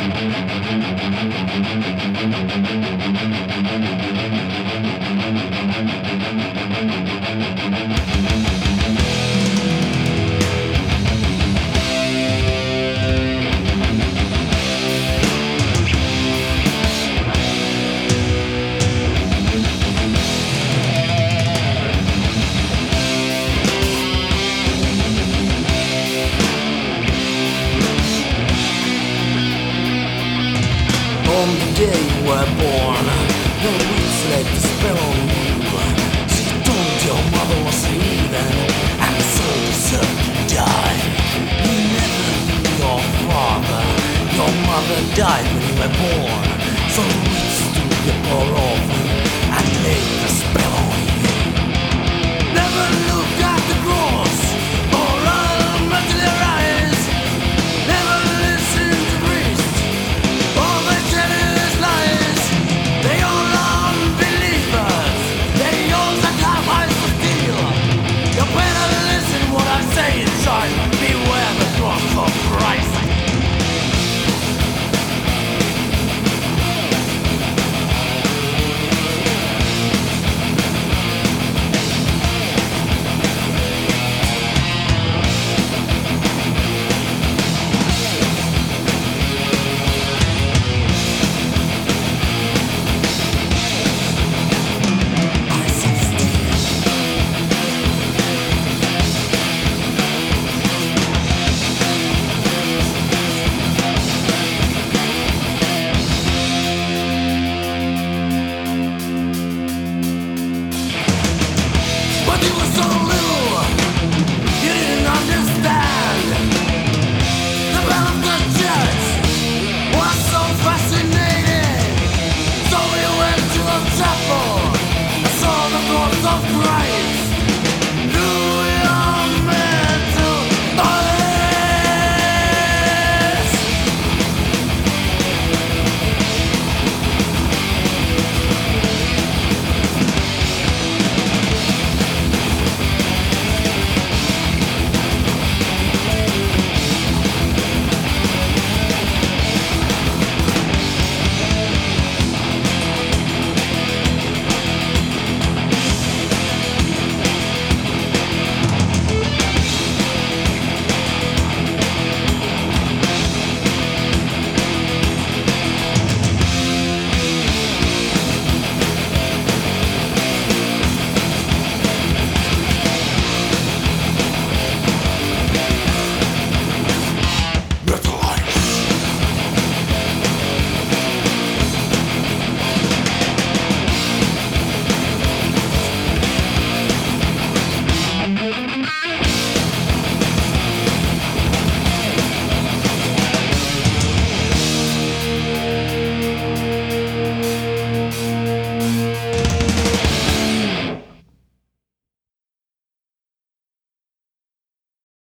On the day you were born, your roots laid the spell on you. She told your mother was a heathen, and so deserved to die. You never knew your father. Your mother died when you were born, so the roots took the power of you and laid the spell on you. Never knew